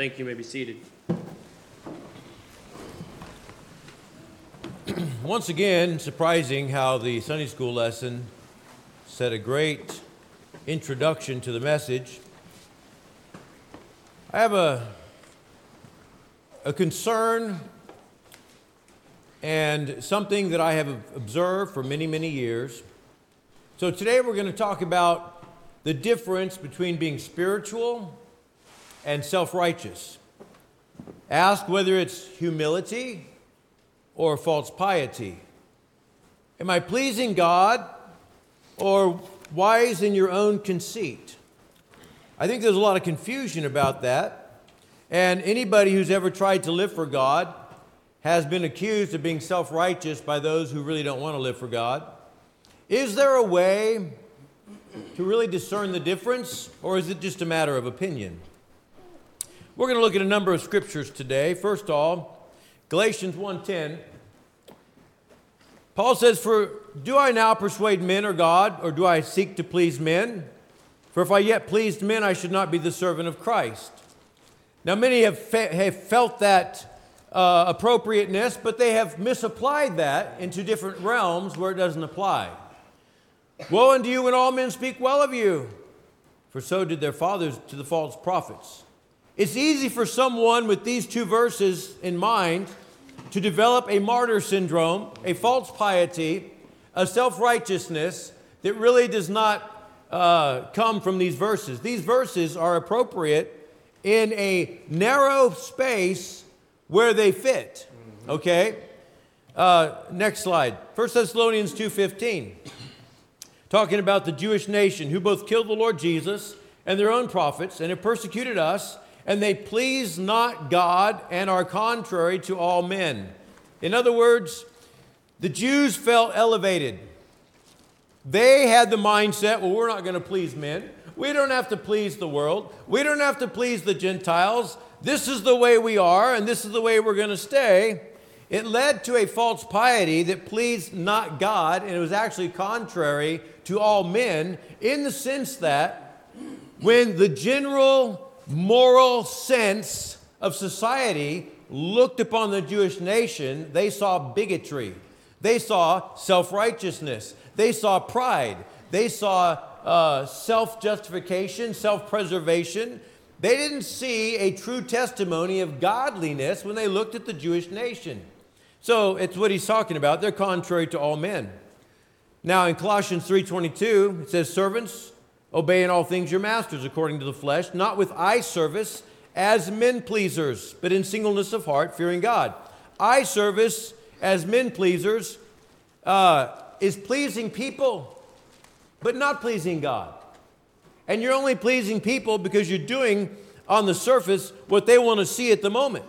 Thank you. You may be seated. Once again, surprising how the Sunday school lesson set a great introduction to the message. I have a concern and something that I have observed for many, many years. So today we're going to talk about the difference between being spiritual and self-righteous. Ask whether it's humility or false piety. Am I pleasing God or wise in your own conceit? I think there's a lot of confusion about that. And anybody who's ever tried to live for God has been accused of being self-righteous by those who really don't want to live for God. Is there a way to really discern the difference, or is it just a matter of opinion? We're going to look at a number of scriptures today. First of all, Galatians 1:10. Paul says, "For do I now persuade men or God, or do I seek to please men? For if I yet pleased men, I should not be the servant of Christ." Now, many have felt that appropriateness, but they have misapplied that into different realms where it doesn't apply. "Woe unto you when all men speak well of you, for so did their fathers to the false prophets." It's easy for someone with these two verses in mind to develop a martyr syndrome, a false piety, a self-righteousness that really does not come from these verses. These verses are appropriate in a narrow space where they fit. Okay? Next slide. 1 Thessalonians 2:15. Talking about the Jewish nation who both killed the Lord Jesus and their own prophets and have persecuted us, and they please not God and are contrary to all men. In other words, the Jews felt elevated. They had the mindset, well, we're not going to please men. We don't have to please the world. We don't have to please the Gentiles. This is the way we are, and this is the way we're going to stay. It led to a false piety that pleased not God, and it was actually contrary to all men in the sense that when the general moral sense of society looked upon the Jewish nation, they saw bigotry. They saw self-righteousness. They saw pride. They saw self-justification, self-preservation. They didn't see a true testimony of godliness when they looked at the Jewish nation. So it's what he's talking about. They're contrary to all men. Now in Colossians 3:22, it says, "Servants, obey in all things your masters according to the flesh, not with eye service as men pleasers, but in singleness of heart, fearing God." Eye service as men pleasers is pleasing people, but not pleasing God. And you're only pleasing people because you're doing on the surface what they want to see at the moment.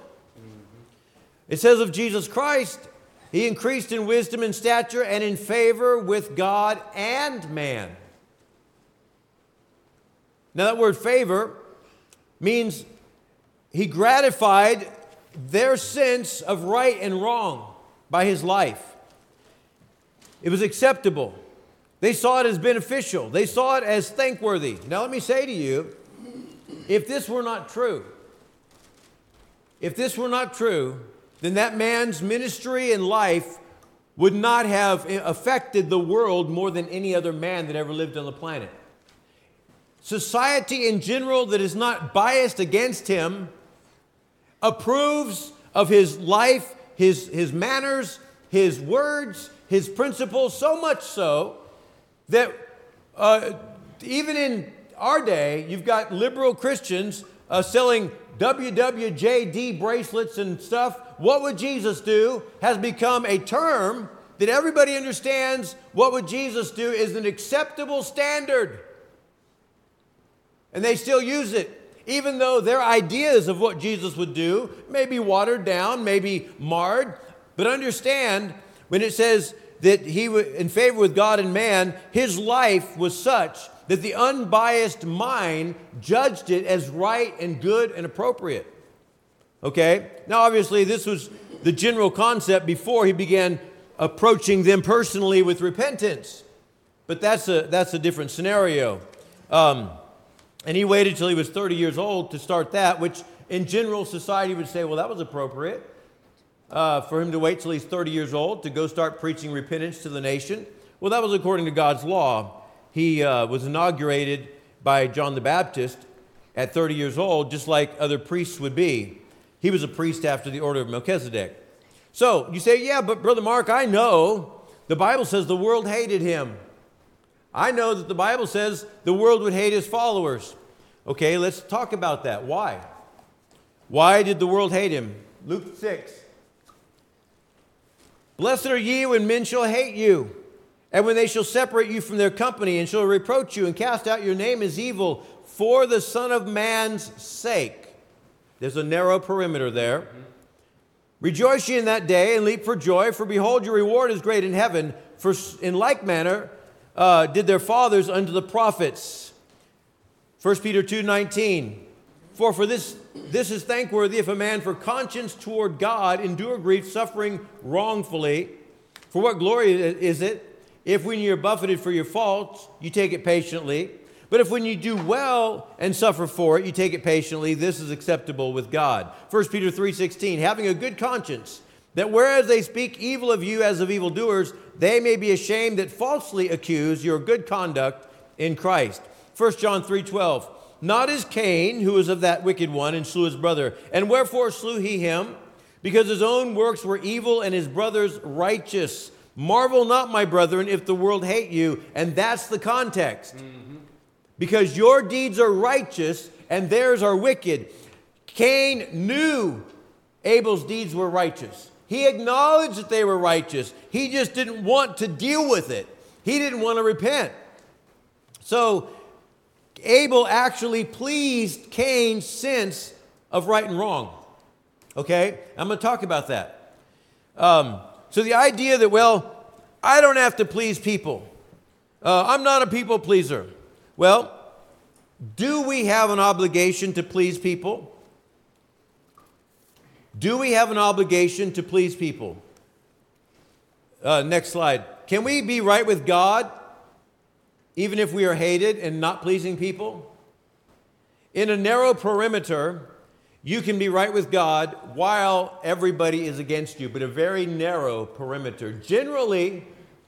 It says of Jesus Christ, he increased in wisdom and stature and in favor with God and man. Now that word favor means he gratified their sense of right and wrong by his life. It was acceptable. They saw it as beneficial. They saw it as thankworthy. Now let me say to you, if this were not true, then that man's ministry and life would not have affected the world more than any other man that ever lived on the planet. Society in general that is not biased against him approves of his life, his manners, his words, his principles, so much so that even in our day, you've got liberal Christians selling WWJD bracelets and stuff. What would Jesus do has become a term that everybody understands. What would Jesus do is an acceptable standard. And they still use it, even though their ideas of what Jesus would do may be watered down, may be marred. But understand, when it says that he was in favor with God and man, his life was such that the unbiased mind judged it as right and good and appropriate. Okay? Now, obviously, this was the general concept before he began approaching them personally with repentance. But that's a different scenario. And he waited till he was 30 years old to start that, which in general, society would say, well, that was appropriate for him to wait till he's 30 years old to go start preaching repentance to the nation. Well, that was according to God's law. He was inaugurated by John the Baptist at 30 years old, just like other priests would be. He was a priest after the order of Melchizedek. So you say, yeah, but Brother Mark, I know the Bible says the world hated him. I know that the Bible says the world would hate his followers. Okay, let's talk about that. Why? Why did the world hate him? Luke 6. Blessed are ye when men shall hate you, and when they shall separate you from their company, and shall reproach you, and cast out your name as evil, for the Son of Man's sake. There's a narrow perimeter there. Rejoice ye in that day, and leap for joy, for behold, your reward is great in heaven. For in like manner did their fathers unto the prophets. 1 Peter 2:19. For this is thankworthy if a man for conscience toward God endure grief, suffering wrongfully. For what glory is it, if when you are buffeted for your faults, you take it patiently? But if when you do well and suffer for it, you take it patiently, this is acceptable with God. 1 Peter 3:16, having a good conscience, that whereas they speak evil of you as of evildoers, they may be ashamed that falsely accuse your good conduct in Christ. 1 John 3:12, not as Cain, who was of that wicked one, and slew his brother. And wherefore slew he him? Because his own works were evil, and his brother's righteous. Marvel not, my brethren, if the world hate you. And that's the context. Because your deeds are righteous, and theirs are wicked. Cain knew Abel's deeds were righteous. He acknowledged that they were righteous. He just didn't want to deal with it. He didn't want to repent. So Abel actually pleased Cain's sense of right and wrong. Okay? I'm going to talk about that. So the idea that, well, I don't have to please people. I'm not a people pleaser. Well, do we have an obligation to please people? Do we have an obligation to please people? Next slide. Can we be right with God even if we are hated and not pleasing people? In a narrow perimeter, you can be right with God while everybody is against you, but a very narrow perimeter. Generally,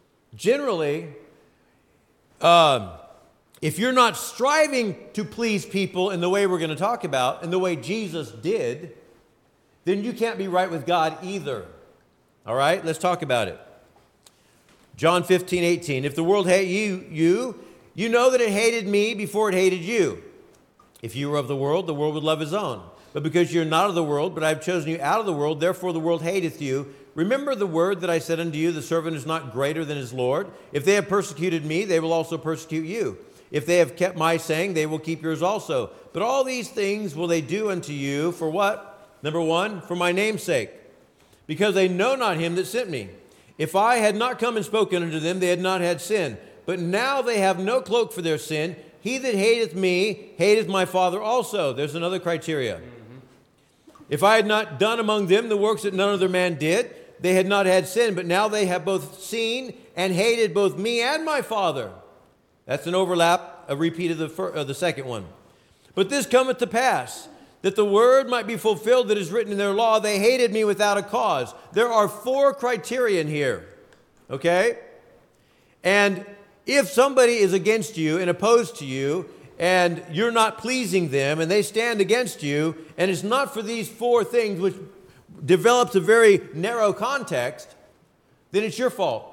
if you're not striving to please people in the way we're going to talk about, in the way Jesus did, then you can't be right with God either. All right, let's talk about it. John 15:18. If the world hate you know that it hated me before it hated you. If you were of the world would love his own. But because you're not of the world, but I have chosen you out of the world, therefore the world hateth you. Remember the word that I said unto you, the servant is not greater than his Lord. If they have persecuted me, they will also persecute you. If they have kept my saying, they will keep yours also. But all these things will they do unto you for what? Number one, for my name's sake, because they know not him that sent me. If I had not come and spoken unto them, they had not had sin. But now they have no cloak for their sin. He that hateth me, hateth my Father also. There's another criteria. If I had not done among them the works that none other man did, they had not had sin. But now they have both seen and hated both me and my Father. That's an overlap, a repeat of the second one. But this cometh to pass, that the word might be fulfilled that is written in their law, they hated me without a cause. There are 4 criterion here, okay? And if somebody is against you and opposed to you, and you're not pleasing them, and they stand against you, and it's not for these 4 things, which develops a very narrow context, then it's your fault.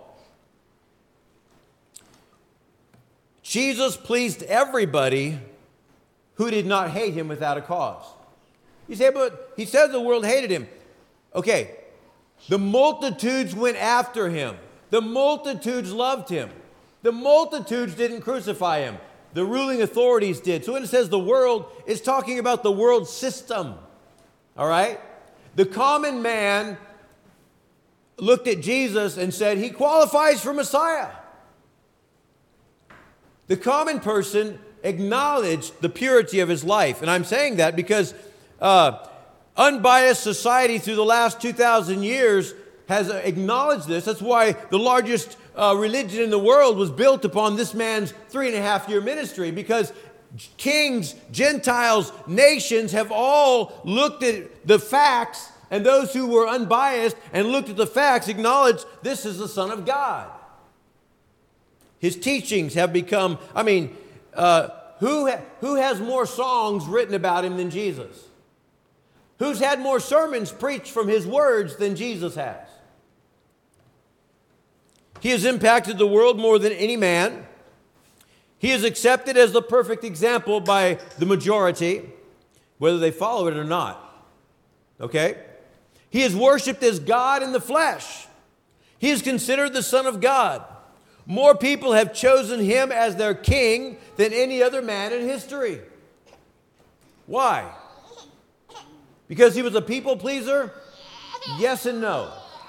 Jesus pleased everybody who did not hate him without a cause. You say, but he said the world hated him. Okay, the multitudes went after him. The multitudes loved him. The multitudes didn't crucify him. The ruling authorities did. So when it says the world, it's talking about the world system. All right? The common man looked at Jesus and said, he qualifies for Messiah. The common person acknowledged the purity of his life. And I'm saying that because unbiased society through the last 2,000 years has acknowledged this. That's why the largest religion in the world was built upon this man's 3.5-year ministry, because Kings, Gentiles, nations have all looked at the facts, and those who were unbiased and looked at the facts acknowledged this is the Son of God. His teachings have become, who has more songs written about him than Jesus? Who's had more sermons preached from his words than Jesus has? He has impacted the world more than any man. He is accepted as the perfect example by the majority, whether they follow it or not. Okay? He is worshiped as God in the flesh. He is considered the Son of God. More people have chosen him as their king than any other man in history. Why? Because he was a people pleaser? Yes and no.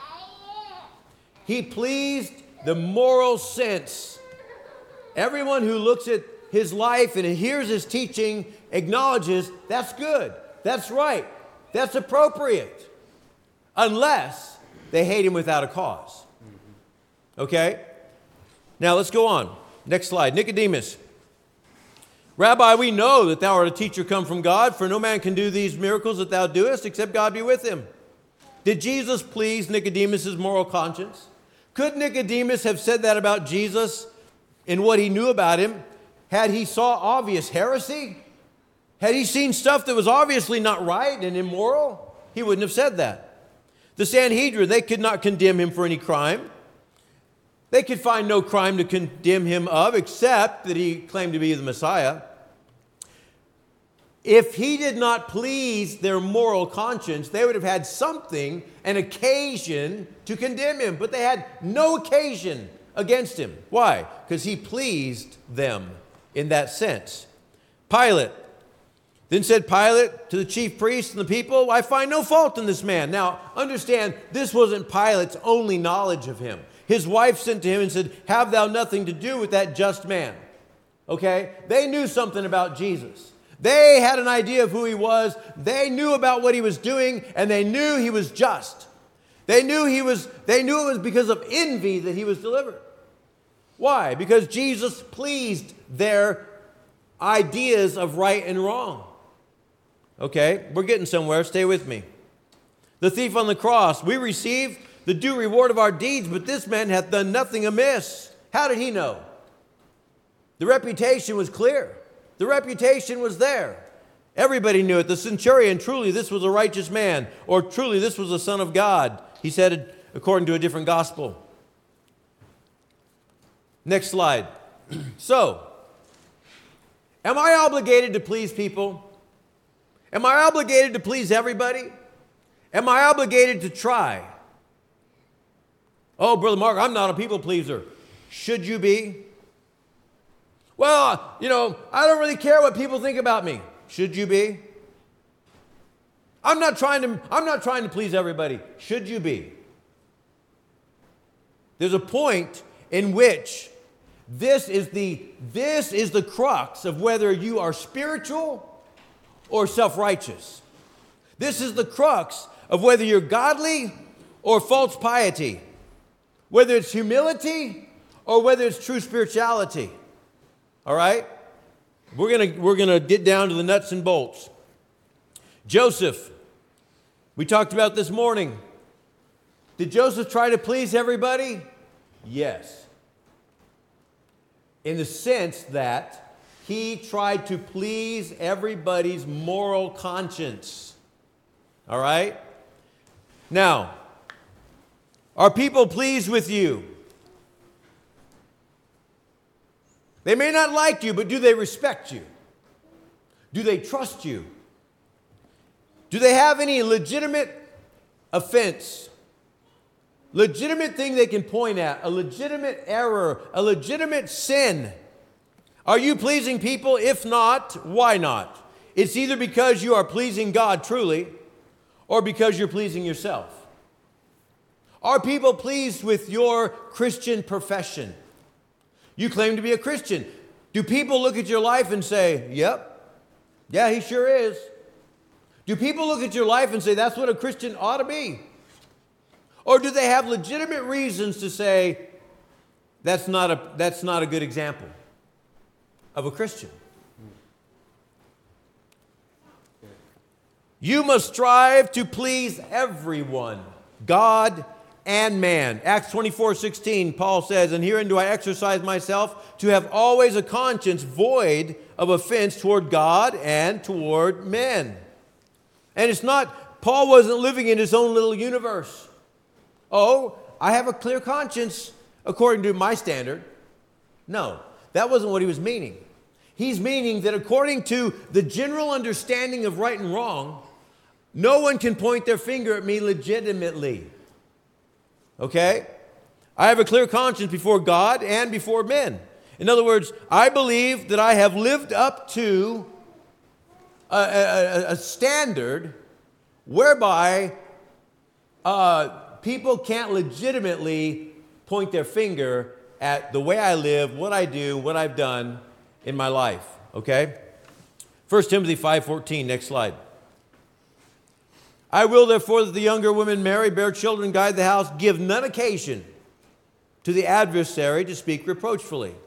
He pleased the moral sense. Everyone who looks at his life and hears his teaching acknowledges that's good, that's right, that's appropriate, unless they hate him without a cause. Okay? Now let's go on. Next slide. Nicodemus. Rabbi, we know that thou art a teacher come from God, for no man can do these miracles that thou doest except God be with him. Did Jesus please Nicodemus' moral conscience? Could Nicodemus have said that about Jesus in what he knew about him? Had he saw obvious heresy? Had he seen stuff that was obviously not right and immoral? He wouldn't have said that. The Sanhedrin, they could not condemn him for any crime. They could find no crime to condemn him of except that he claimed to be the Messiah. If he did not please their moral conscience, they would have had something, an occasion to condemn him. But they had no occasion against him. Why? Because he pleased them in that sense. Pilate. Then said Pilate to the chief priests and the people, I find no fault in this man. Now, understand, this wasn't Pilate's only knowledge of him. His wife sent to him and said, have thou nothing to do with that just man. Okay? They knew something about Jesus. They had an idea of who he was. They knew about what he was doing, and they knew he was just. They knew it was because of envy that he was delivered. Why? Because Jesus pleased their ideas of right and wrong. Okay? We're getting somewhere. Stay with me. The thief on the cross, we receive the due reward of our deeds, but this man hath done nothing amiss. How did he know? The reputation was clear. The reputation was there. Everybody knew it. The centurion, truly this was a righteous man, or truly this was the Son of God. He said it according to a different gospel. Next slide. So, am I obligated to please people? Am I obligated to please everybody? Am I obligated to try? Oh, Brother Mark, I'm not a people pleaser. Should you be? Well, I don't really care what people think about me. Should you be? I'm not trying to please everybody. Should you be? There's a point in which this is the crux of whether you are spiritual or self-righteous. This is the crux of whether you're godly or false piety. Whether it's humility or whether it's true spirituality. All right? We're gonna get down to the nuts and bolts. Joseph, we talked about this morning. Did Joseph try to please everybody? Yes. In the sense that he tried to please everybody's moral conscience. All right? Now, are people pleased with you? They may not like you, but do they respect you? Do they trust you? Do they have any legitimate offense? Legitimate thing they can point at, a legitimate error, a legitimate sin? Are you pleasing people? If not, why not? It's either because you are pleasing God truly or because you're pleasing yourself. Are people pleased with your Christian profession? You claim to be a Christian. Do people look at your life and say, yep, yeah, he sure is? Do people look at your life and say, that's what a Christian ought to be? Or do they have legitimate reasons to say, that's not a good example of a Christian? You must strive to please everyone, God and man. Acts 24:16, Paul says, and herein do I exercise myself to have always a conscience void of offense toward God and toward men. And it's not, Paul wasn't living in his own little universe. Oh, I have a clear conscience according to my standard. No, that wasn't what he was meaning. He's meaning that according to the general understanding of right and wrong, no one can point their finger at me legitimately. Okay? I have a clear conscience before God and before men. In other words, I believe that I have lived up to a standard whereby people can't legitimately point their finger at the way I live, what I do, what I've done in my life. Okay? 1 Timothy 5:14, next slide. I will therefore that the younger women marry, bear children, guide the house, give none occasion to the adversary to speak reproachfully.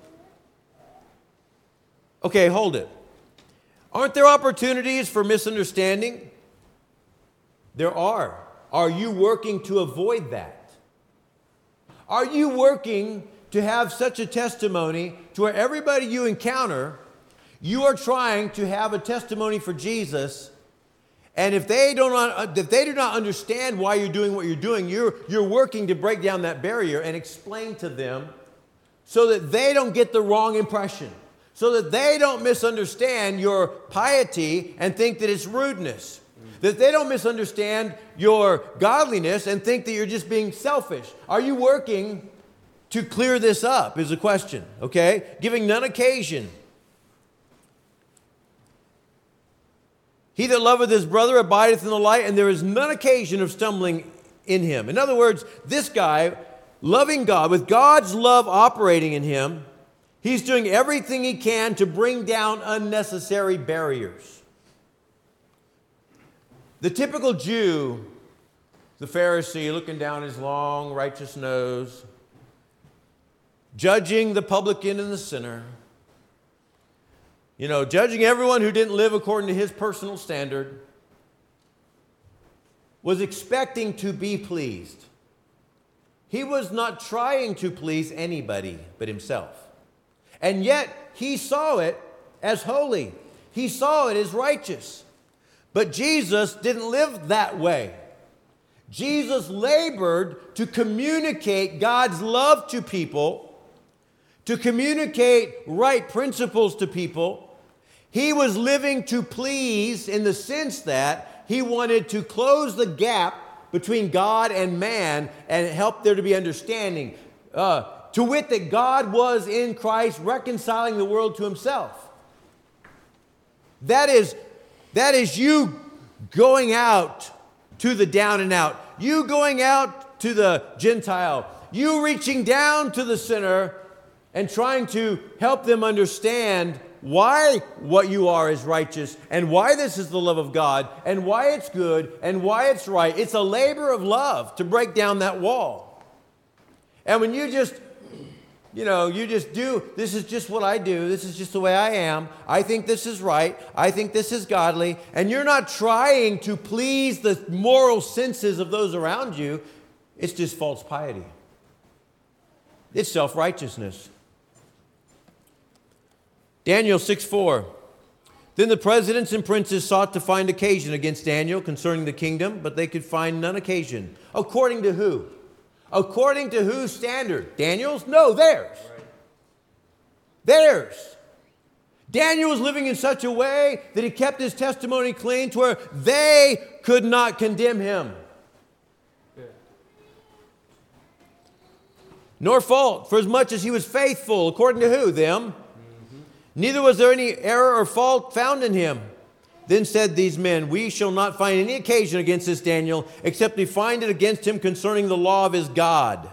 Okay, hold it. Aren't there opportunities for misunderstanding? There are. Are you working to avoid that? Are you working to have such a testimony to where everybody you encounter, you are trying to have a testimony for Jesus, and if they do not understand why you're doing what you're doing, you're working to break down that barrier and explain to them so that they don't get the wrong impression, so that they don't misunderstand your piety and think that it's rudeness, that they don't misunderstand your godliness and think that you're just being selfish. Are you working to clear this up is the question, okay? Giving none occasion. He that loveth his brother abideth in the light, and there is none occasion of stumbling in him. In other words, this guy, loving God, with God's love operating in him, he's doing everything he can to bring down unnecessary barriers. The typical Jew, the Pharisee, looking down his long, righteous nose, judging the publican and the sinner, judging everyone who didn't live according to his personal standard, was expecting to be pleased. He was not trying to please anybody but himself. And yet, he saw it as holy. He saw it as righteous. But Jesus didn't live that way. Jesus labored to communicate God's love to people, to communicate right principles to people. He was living to please in the sense that he wanted to close the gap between God and man and help there to be understanding. To wit, that God was in Christ reconciling the world to himself. That is you going out to the down and out. You going out to the Gentile. You reaching down to the sinner and trying to help them understand why what you are is righteous and why this is the love of God and why it's good and why it's right. It's a labor of love to break down that wall. And when you just do, this is just what I do, this is just the way I am, I think this is right, I think this is godly, and you're not trying to please the moral senses of those around you, it's just false piety. It's self-righteousness. Daniel 6:4. Then the presidents and princes sought to find occasion against Daniel concerning the kingdom, but they could find none occasion. According to who? According to whose standard? Daniel's? No, theirs. Right. Theirs. Daniel was living in such a way that he kept his testimony clean to where they could not condemn him. Yeah. Nor fault, for as much as he was faithful. According to who? Them. Neither was there any error or fault found in him. Then said these men, we shall not find any occasion against this Daniel, except we find it against him concerning the law of his God.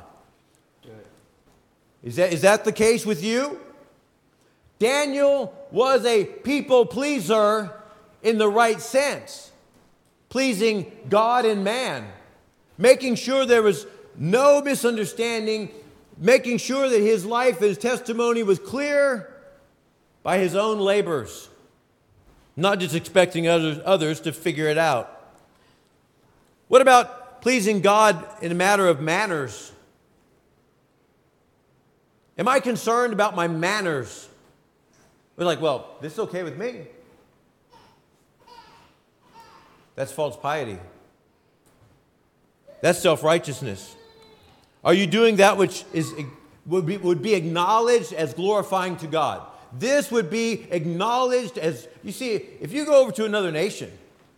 Is that the case with you? Daniel was a people pleaser in the right sense, pleasing God and man, making sure there was no misunderstanding, making sure that his life and his testimony was clear by his own labors, not just expecting others to figure it out. What about pleasing God in a matter of manners? Am I concerned about my manners? We're like, well, this is okay with me. That's false piety. That's self-righteousness. Are you doing that which would be acknowledged as glorifying to God? This would be acknowledged as, you see, if you go over to another nation,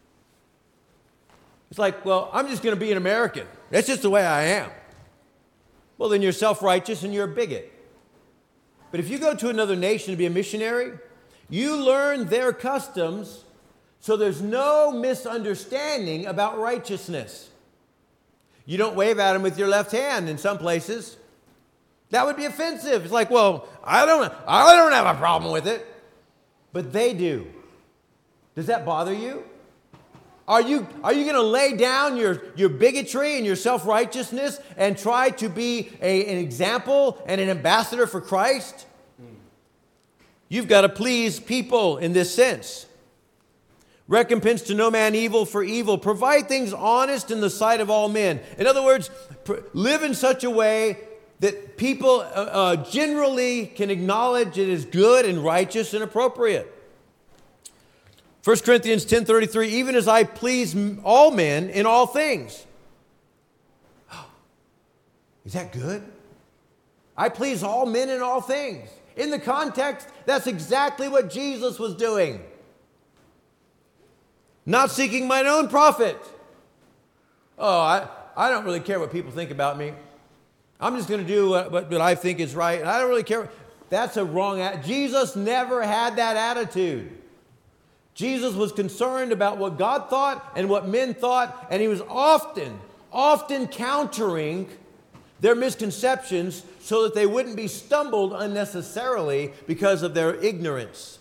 it's like, well, I'm just going to be an American. That's just the way I am. Well, then you're self-righteous and you're a bigot. But if you go to another nation to be a missionary, you learn their customs so there's no misunderstanding about righteousness. You don't wave at them with your left hand in some places. That would be offensive. It's like, well, I don't have a problem with it, but they do. Does that bother you? Are you going to lay down your bigotry and your self-righteousness and try to be an example and an ambassador for Christ? You've got to please people in this sense. Recompense to no man evil for evil. Provide things honest in the sight of all men. In other words, live in such a way that people generally can acknowledge it is good and righteous and appropriate. 1 Corinthians 10:33, even as I please all men in all things. Is that good? I please all men in all things. In the context, that's exactly what Jesus was doing. Not seeking mine own profit. Oh, I don't really care what people think about me. I'm just going to do what I think is right. And I don't really care. That's a wrong attitude. Jesus never had that attitude. Jesus was concerned about what God thought and what men thought, and he was often countering their misconceptions so that they wouldn't be stumbled unnecessarily because of their ignorance.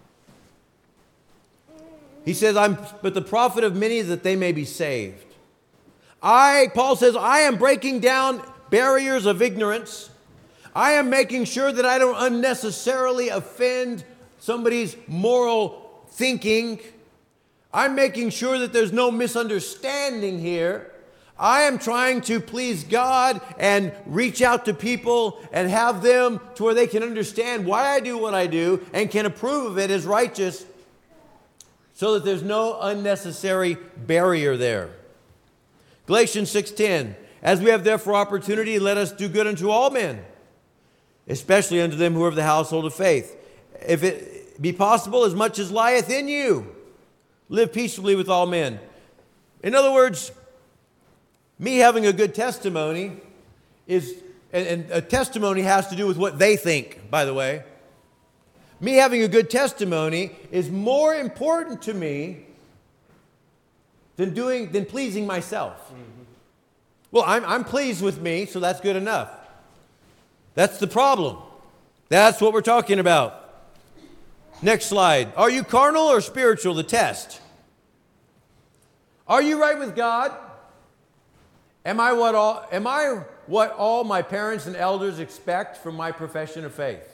He says, I'm but the prophet of many that they may be saved. Paul says, I am breaking down barriers of ignorance. I am making sure that I don't unnecessarily offend somebody's moral thinking. I'm making sure that there's no misunderstanding here. I am trying to please God and reach out to people and have them to where they can understand why I do what I do and can approve of it as righteous so that there's no unnecessary barrier there. Galatians 6:10, as we have therefore opportunity, let us do good unto all men, especially unto them who are of the household of faith. If it be possible, as much as lieth in you, live peaceably with all men. In other words, me having a good testimony is, and a testimony has to do with what they think, by the way. Me having a good testimony is more important to me than pleasing myself. Mm-hmm. Well, I'm pleased with me, so that's good enough. That's the problem. That's what we're talking about. Next slide. Are you carnal or spiritual? The test. Are you right with God? Am I what all my parents and elders expect from my profession of faith?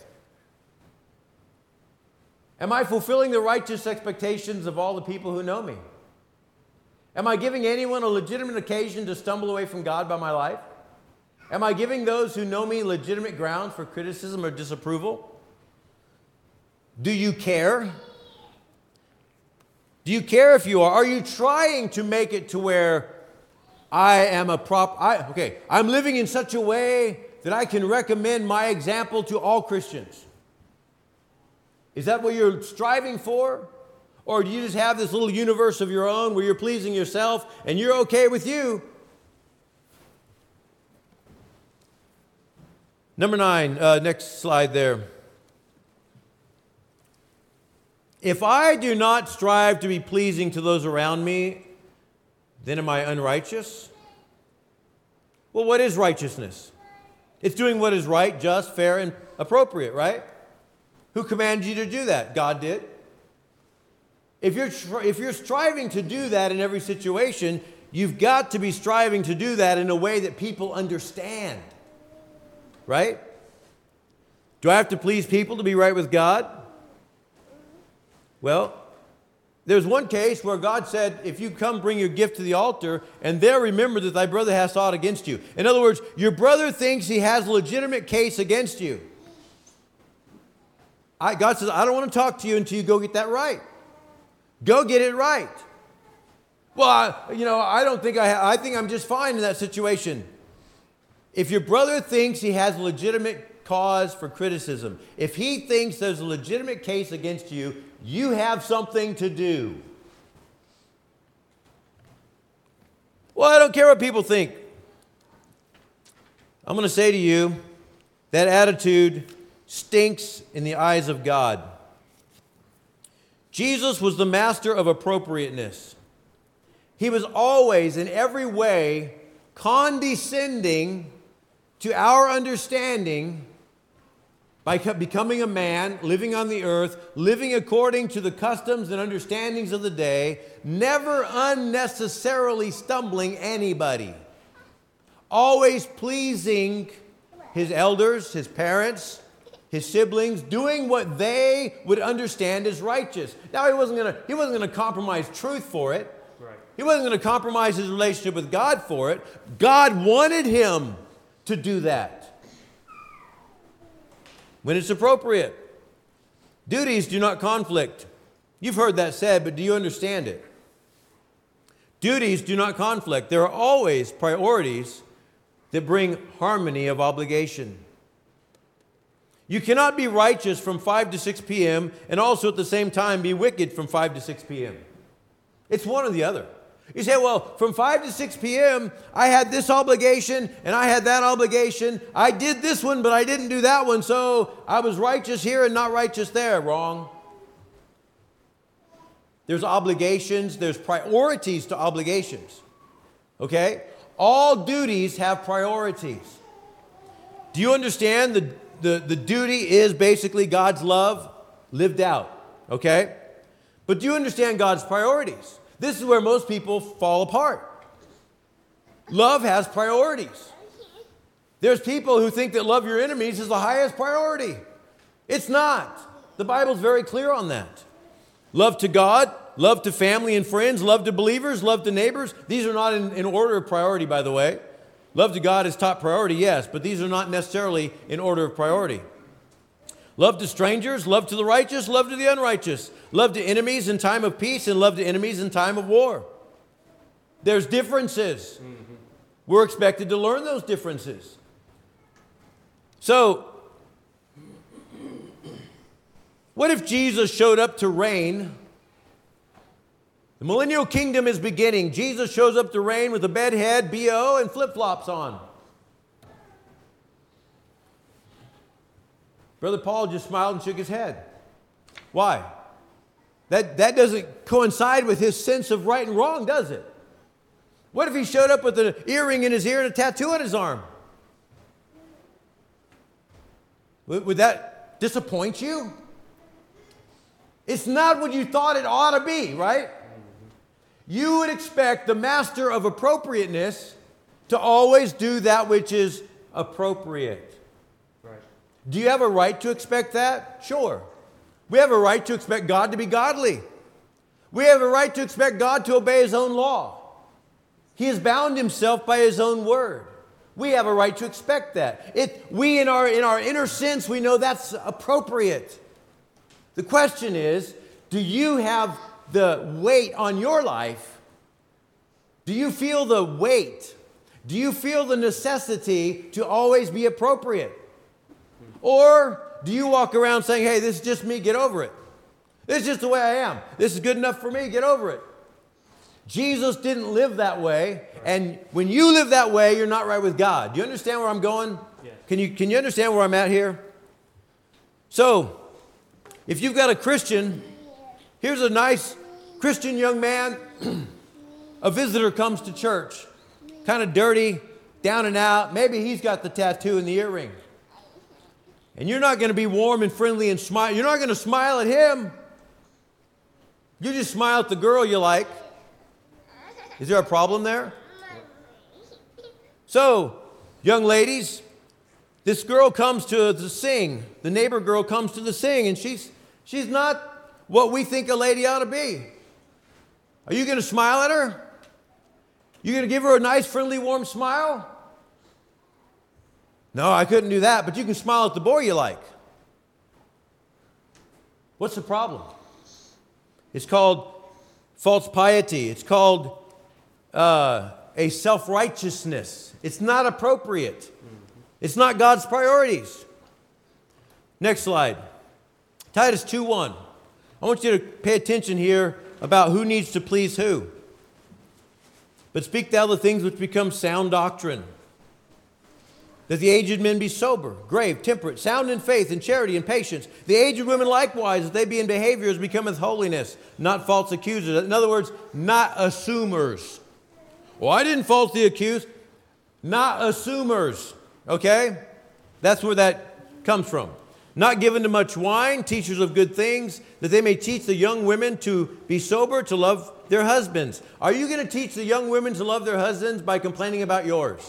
Am I fulfilling the righteous expectations of all the people who know me? Am I giving anyone a legitimate occasion to stumble away from God by my life? Am I giving those who know me legitimate grounds for criticism or disapproval? Do you care? Do you care if you are? Are you trying to make it to where I'm living in such a way that I can recommend my example to all Christians? Is that what you're striving for? Or do you just have this little universe of your own where you're pleasing yourself and you're okay with you? Number 9, next slide there. If I do not strive to be pleasing to those around me, then am I unrighteous? Well, what is righteousness? It's doing what is right, just, fair, and appropriate, right? Who commanded you to do that? God did. If you're striving to do that in every situation, you've got to be striving to do that in a way that people understand. Right? Do I have to please people to be right with God? Well, There's one case where God said, if you come bring your gift to the altar, and there remember that thy brother has aught against you. In other words, your brother thinks he has a legitimate case against you. God says, I don't want to talk to you until you go get that right. Go get it right. Well, I think I'm just fine in that situation. If your brother thinks he has a legitimate cause for criticism, if he thinks there's a legitimate case against you, you have something to do. Well, I don't care what people think. I'm going to say to you, that attitude stinks in the eyes of God. Jesus was the master of appropriateness. He was always, in every way, condescending to our understanding by becoming a man, living on the earth, living according to the customs and understandings of the day, never unnecessarily stumbling anybody, always pleasing his elders, his parents, his siblings, doing what they would understand as righteous. Now, he wasn't going to compromise truth for it. Right. He wasn't going to compromise his relationship with God for it. God wanted him to do that when it's appropriate. Duties do not conflict. You've heard that said, but do you understand it? Duties do not conflict. There are always priorities that bring harmony of obligation. You cannot be righteous from 5 to 6 p.m. and also at the same time be wicked from 5 to 6 p.m. It's one or the other. You say, well, from 5 to 6 p.m., I had this obligation and I had that obligation. I did this one, but I didn't do that one, so I was righteous here and not righteous there. Wrong. There's obligations. There's priorities to obligations. Okay? All duties have priorities. Do you understand the duty is basically God's love lived out? Okay? But do you understand God's priorities? This is where most people fall apart. Love has priorities. There's people who think that love your enemies is the highest priority. It's not. The Bible's very clear on that. Love to God, love to family and friends, love to believers, love to neighbors. These are not in order of priority, by the way. Love to God is top priority, yes, but these are not necessarily in order of priority. Love to strangers, love to the righteous, love to the unrighteous. Love to enemies in time of peace and love to enemies in time of war. There's differences. Mm-hmm. We're expected to learn those differences. So, what if Jesus showed up to reign? The millennial kingdom is beginning. Jesus shows up to reign with a bed head, B.O., and flip-flops on. Brother Paul just smiled and shook his head. Why? That doesn't coincide with his sense of right and wrong, does it? What if he showed up with an earring in his ear and a tattoo on his arm? Would that disappoint you? It's not what you thought it ought to be, right? You would expect the master of appropriateness to always do that which is appropriate. Right. Do you have a right to expect that? Sure. We have a right to expect God to be godly. We have a right to expect God to obey His own law. He has bound Himself by His own word. We have a right to expect that. We in our inner sense, we know that's appropriate. The question is, do you have the weight on your life? Do you feel the weight? Do you feel the necessity to always be appropriate? Or do you walk around saying, hey, this is just me, get over it. This is just the way I am. This is good enough for me, get over it. Jesus didn't live that way, and when you live that way, you're not right with God. Do you understand where I'm going? Yes. Can you understand where I'm at here? So, if you've got a Christian, here's a nice Christian young man, a visitor comes to church, kind of dirty, down and out. Maybe he's got the tattoo and the earring. And you're not going to be warm and friendly and smile. You're not going to smile at him. You just smile at the girl you like. Is there a problem there? So, young ladies, this girl comes to sing. The neighbor girl comes to the sing, and she's not what we think a lady ought to be. Are you going to smile at her? You going to give her a nice, friendly, warm smile? No, I couldn't do that, but you can smile at the boy you like. What's the problem? It's called false piety. It's called a self-righteousness. It's not appropriate. It's not God's priorities. Next slide. Titus 2:1. I want you to pay attention here about who needs to please who. But speak thou the things which become sound doctrine, that the aged men be sober, grave, temperate, sound in faith, and charity, and patience. The aged women likewise, that they be in behavior as becometh holiness, not false accusers. In other words, not assumers. Well, I didn't falsely accuse. Not assumers. Okay? That's where that comes from. Not given to much wine, teachers of good things, that they may teach the young women to be sober, to love their husbands. Are you going to teach the young women to love their husbands by complaining about yours?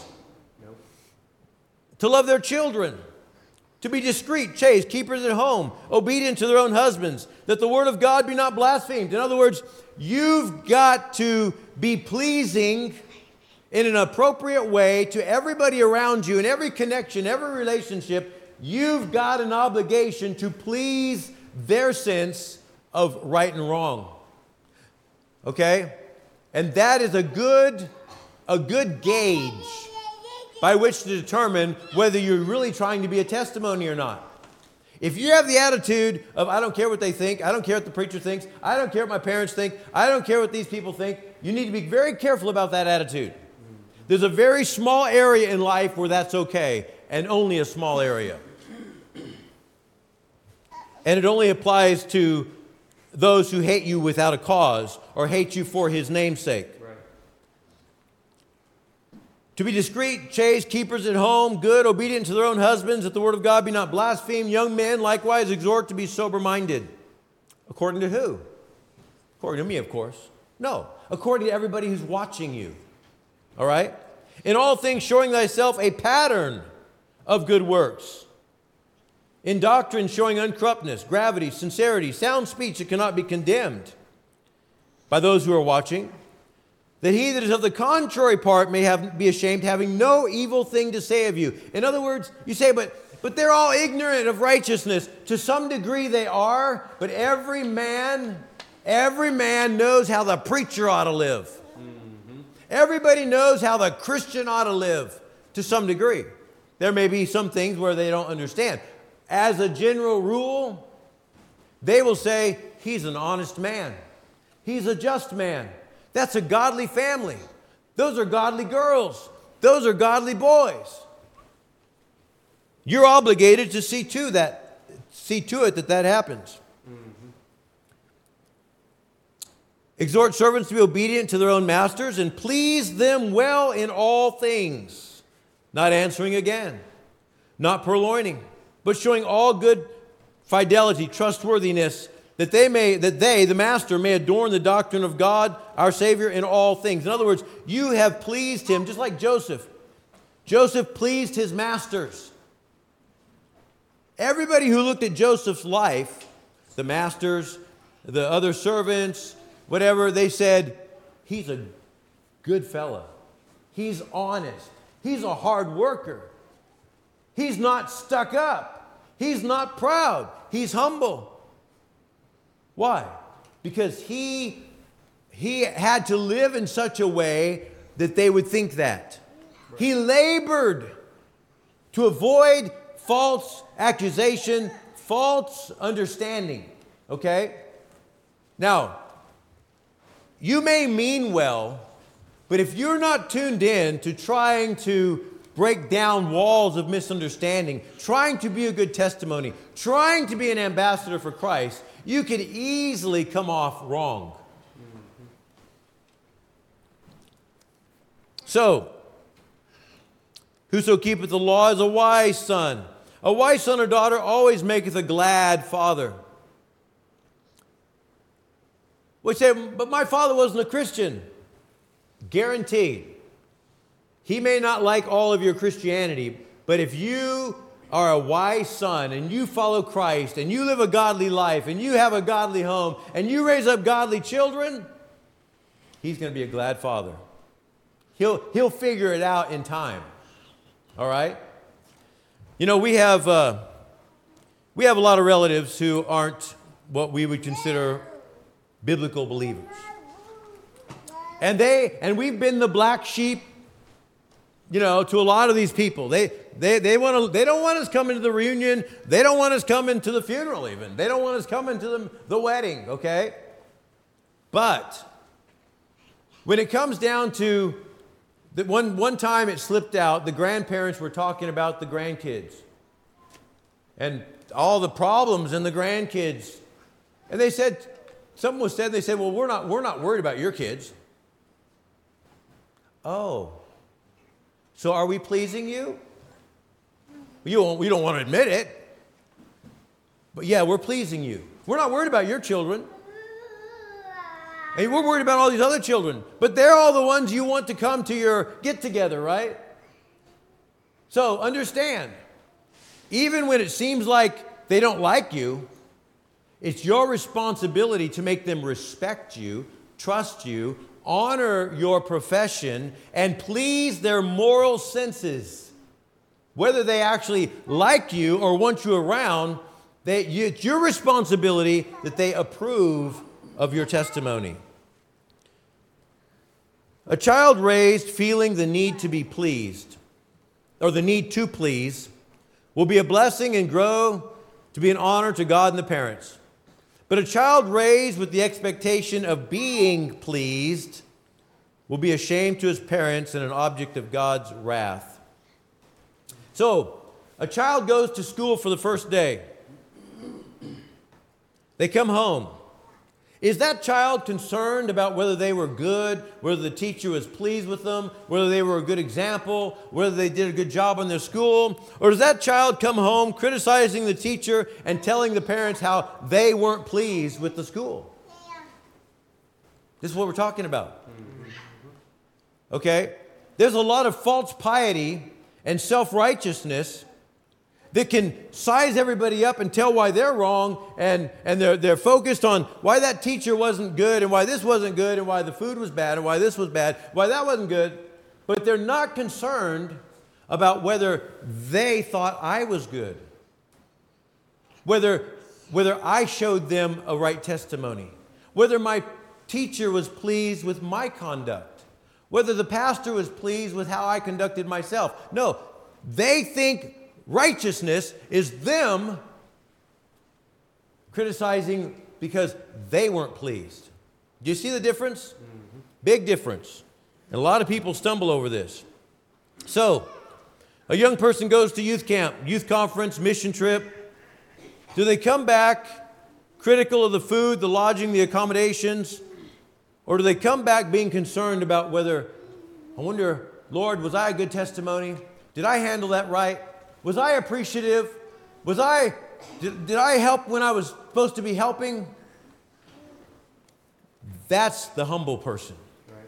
To love their children, to be discreet, chaste, keepers at home, obedient to their own husbands, that the word of God be not blasphemed. In other words, you've got to be pleasing in an appropriate way to everybody around you, in every connection, every relationship. You've got an obligation to please their sense of right and wrong. Okay? And that is a good gauge by which to determine whether you're really trying to be a testimony or not. If you have the attitude of, I don't care what they think, I don't care what the preacher thinks, I don't care what my parents think, I don't care what these people think, you need to be very careful about that attitude. There's a very small area in life where that's okay, and only a small area. And it only applies to those who hate you without a cause or hate you for his name's sake. To be discreet, chaste, keepers at home, good, obedient to their own husbands, that the word of God be not blasphemed. Young men likewise exhort to be sober-minded. According to who? According to me, of course. No, according to everybody who's watching you. All right? In all things showing thyself a pattern of good works. In doctrine showing uncorruptness, gravity, sincerity, sound speech that cannot be condemned by those who are watching. That he that is of the contrary part may be ashamed, having no evil thing to say of you. In other words, you say, but they're all ignorant of righteousness. To some degree they are, but every man knows how the preacher ought to live. Mm-hmm. Everybody knows how the Christian ought to live to some degree. There may be some things where they don't understand. As a general rule, they will say, he's an honest man. He's a just man. That's a godly family. Those are godly girls. Those are godly boys. You're obligated to see to it that happens. Mm-hmm. Exhort servants to be obedient to their own masters and please them well in all things, not answering again, not purloining, but showing all good fidelity, trustworthiness, that they, the master, may adorn the doctrine of God, our Savior, in all things. In other words, you have pleased him, just like Joseph. Joseph pleased his masters. Everybody who looked at Joseph's life, the masters, the other servants, whatever, they said, he's a good fellow. He's honest. He's a hard worker. He's not stuck up. He's not proud. He's humble. Why? Because he had to live in such a way that they would think that. He labored to avoid false accusation, false understanding. Okay? Now, you may mean well, but if you're not tuned in to trying to break down walls of misunderstanding, trying to be a good testimony, trying to be an ambassador for Christ, you could easily come off wrong. So, whoso keepeth the law is a wise son. A wise son or daughter always maketh a glad father. We say, but my father wasn't a Christian. Guaranteed. He may not like all of your Christianity, but if you are a wise son and you follow Christ and you live a godly life and you have a godly home and you raise up godly children, he's going to be a glad father. He'll figure it out in time. All right? You know, we have a lot of relatives who aren't what we would consider biblical believers. And we've been the black sheep, you know, to a lot of these people. They don't want us coming to the reunion. They don't want us coming to the funeral even. They don't want us coming to the wedding, okay? But when it comes down to one time it slipped out, the grandparents were talking about the grandkids and all the problems in the grandkids. And they said, something was said, they said, well, we're not worried about your kids. Oh, so are we pleasing you? We don't want to admit it. But yeah, we're pleasing you. We're not worried about your children. And we're worried about all these other children. But they're all the ones you want to come to your get-together, right? So understand, even when it seems like they don't like you, it's your responsibility to make them respect you, trust you, honor your profession, and please their moral senses. Whether they actually like you or want you around, it's your responsibility that they approve of your testimony. A child raised feeling the need to be pleased, or the need to please, will be a blessing and grow to be an honor to God and the parents. But a child raised with the expectation of being pleased will be a shame to his parents and an object of God's wrath. So, a child goes to school for the first day. They come home. Is that child concerned about whether they were good, whether the teacher was pleased with them, whether they were a good example, whether they did a good job on their school? Or does that child come home criticizing the teacher and telling the parents how they weren't pleased with the school? This is what we're talking about. Okay? There's a lot of false piety and self-righteousness that can size everybody up and tell why they're wrong, and they're focused on why that teacher wasn't good and why this wasn't good and why the food was bad and why this was bad, why that wasn't good, but they're not concerned about whether they thought I was good, whether I showed them a right testimony, whether my teacher was pleased with my conduct, whether the pastor was pleased with how I conducted myself. No, they think righteousness is them criticizing because they weren't pleased. Do you see the difference? Mm-hmm. Big difference. And a lot of people stumble over this. So, a young person goes to youth camp, youth conference, mission trip. Do they come back critical of the food, the lodging, the accommodations? Or do they come back being concerned about whether, I wonder, Lord, was I a good testimony? Did I handle that right? Was I appreciative? Did I help when I was supposed to be helping? That's the humble person. Right.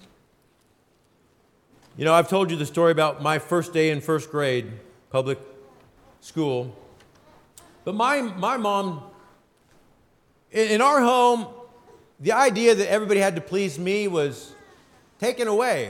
You know, I've told you the story about my first day in first grade, public school. But my mom, in our home, the idea that everybody had to please me was taken away.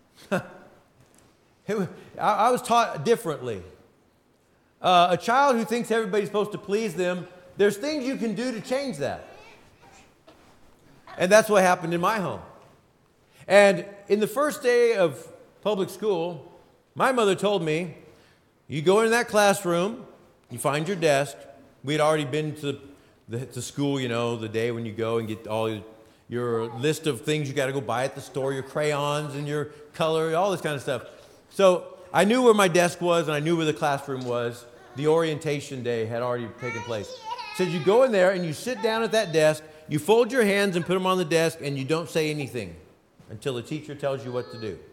I was taught differently. A child who thinks everybody's supposed to please them, there's things you can do to change that. And that's what happened in my home. And in the first day of public school, my mother told me, you go in that classroom, you find your desk. We had already been to school, you know, the day when you go and get all your list of things you got to go buy at the store, your crayons and your color, all this kind of stuff. So I knew where my desk was and I knew where the classroom was. The orientation day had already taken place. So you go in there and you sit down at that desk, you fold your hands and put them on the desk, and you don't say anything until the teacher tells you what to do.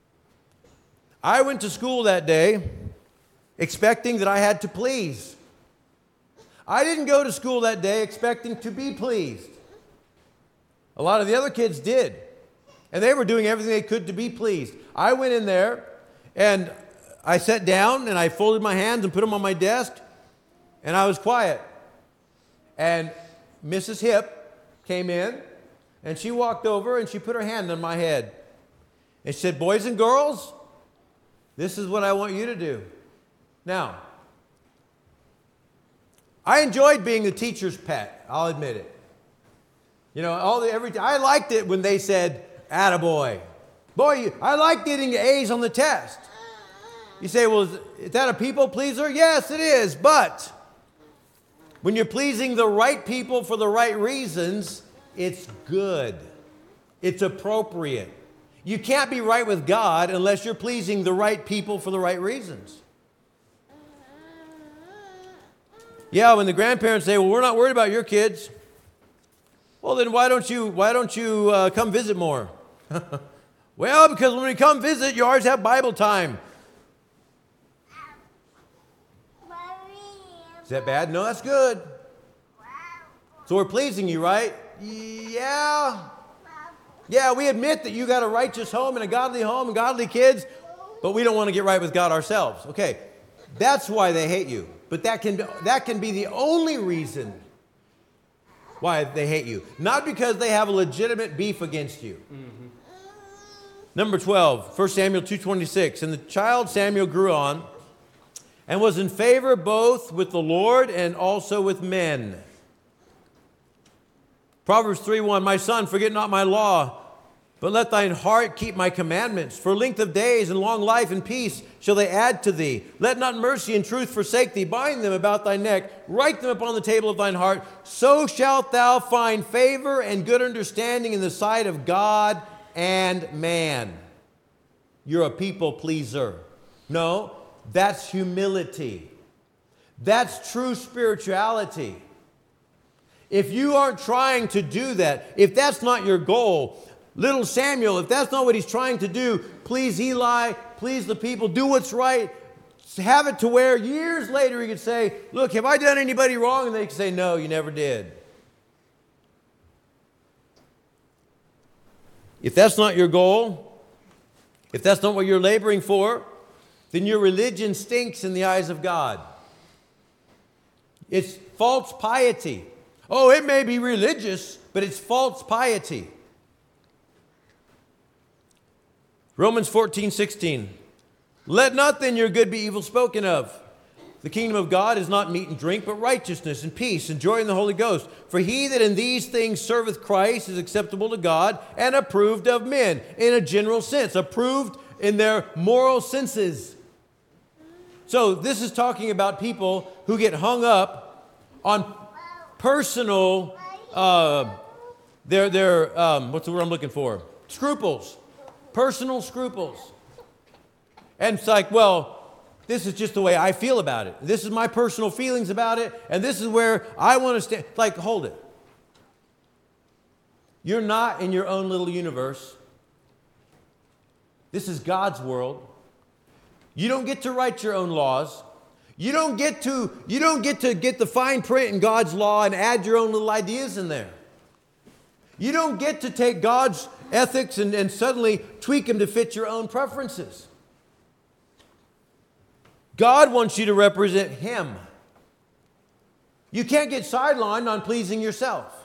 I went to school that day expecting that I had to please. I didn't go to school that day expecting to be pleased. A lot of the other kids did, and they were doing everything they could to be pleased. I went in there and I sat down and I folded my hands and put them on my desk, and I was quiet. And Mrs. Hip came in, And she walked over and she put her hand on my head. And she said, boys and girls, this is what I want you to do. Now, I enjoyed being the teacher's pet. I'll admit it. You know, I liked it when they said, attaboy. Boy, I like getting A's on the test. You say, well, is that a people pleaser? Yes, it is. But when you're pleasing the right people for the right reasons, it's good. It's appropriate. You can't be right with God unless you're pleasing the right people for the right reasons. Yeah, when the grandparents say, well, we're not worried about your kids. Well, then why don't you come visit more? Well, because when we come visit, you always have Bible time. Is that bad? No, that's good. So we're pleasing you, right? Yeah. Yeah, we admit that you got a righteous home and a godly home and godly kids, but we don't want to get right with God ourselves. Okay, that's why they hate you. But that can be the only reason why they hate you. Not because they have a legitimate beef against you. Mm-hmm. Number 12, 1 Samuel 2:26. And the child Samuel grew on and was in favor both with the Lord and also with men. Proverbs 3:1, my son, forget not my law, but let thine heart keep my commandments. For length of days and long life and peace shall they add to thee. Let not mercy and truth forsake thee. Bind them about thy neck. Write them upon the table of thine heart. So shalt thou find favor and good understanding in the sight of God and man. You're a people pleaser. No, that's humility. That's true spirituality. If you aren't trying to do that, if that's not your goal, little Samuel, if that's not what he's trying to do, please Eli, please the people, do what's right, have it to where years later he could say, look, have I done anybody wrong? And they could say, no, you never did. If that's not your goal, if that's not what you're laboring for, then your religion stinks in the eyes of God. It's false piety. Oh, it may be religious, but it's false piety. Romans 14:16. Let not then your good be evil spoken of. The kingdom of God is not meat and drink, but righteousness and peace and joy in the Holy Ghost. For he that in these things serveth Christ is acceptable to God and approved of men, in a general sense, approved in their moral senses. So this is talking about people who get hung up on personal, what's the word I'm looking for? Scruples. Personal scruples. And it's like, well, this is just the way I feel about it. This is my personal feelings about it, and this is where I want to stand. Like, hold it. You're not in your own little universe. This is God's world. You don't get to write your own laws. You don't get to get the fine print in God's law and add your own little ideas in there. You don't get to take God's ethics and suddenly tweak them to fit your own preferences. God wants you to represent Him. You can't get sidelined on pleasing yourself.